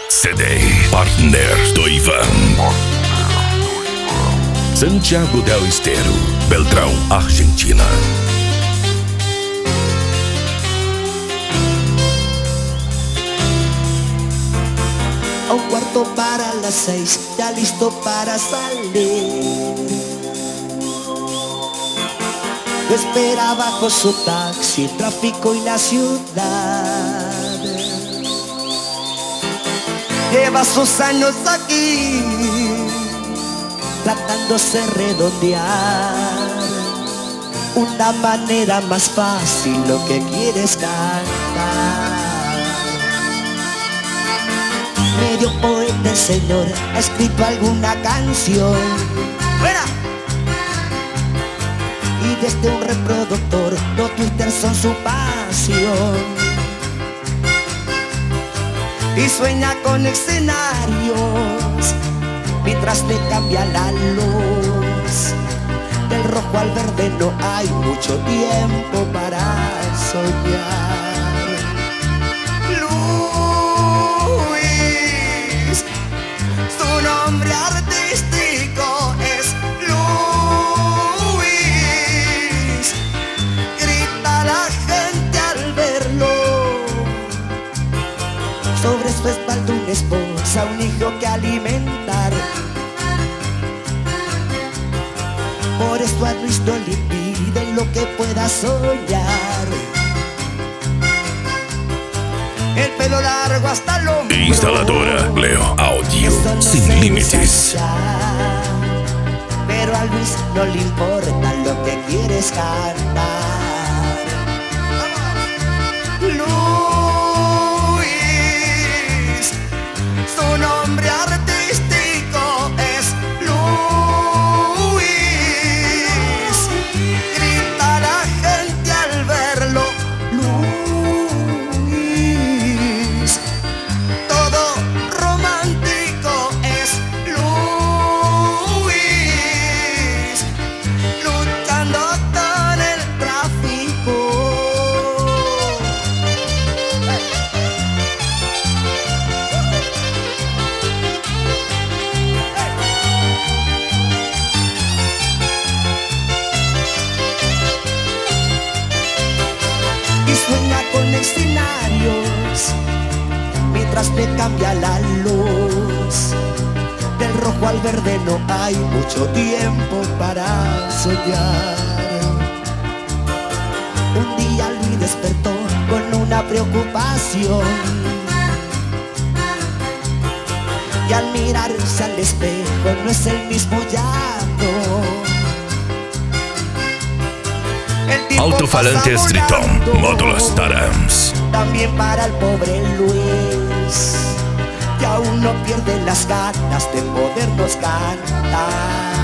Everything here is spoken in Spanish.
CD Partner do Ivan. Santiago del Estero, Beltrão, Argentina. A un cuarto para las 6, ya listo para salir. Lo espera bajo su taxi, el tráfico y la ciudad. Lleva sus años aquí, tratándose redondear una manera más fácil lo que quieres cantar. Medio poeta el señor, ha escrito alguna canción. ¡Fuera! Y desde un reproductor, los Twitter son su pasión. Y sueña con escenarios mientras le cambia la luz. Del rojo al verde no hay mucho tiempo para soñar. Luis, su nombre artístico es Luis. Grita la gente al verlo. Sobre su espalda una esposa, un hijo que alimentar. Por esto a Luis no le impide lo que pueda soñar. El pelo largo hasta el hombro. Instaladora Leo Audio sin límites. Pero a Luis no le importa lo que quieres cantar. Luis, su nombre artístico es Luis. Grita la gente al verlo. Luis, todo romántico es Luis. Luchando con el tráfico. Y sueña con escenarios mientras le cambia la luz. Del rojo al verde no hay mucho tiempo para soñar. Un día Luis despertó con una preocupación y al mirarse al espejo no es el mismo llanto. El tiempo Alto-falante pasa Stritton, volando. módulos Tarams. También para el pobre Luis, que aún no pierde las ganas de podernos cantar.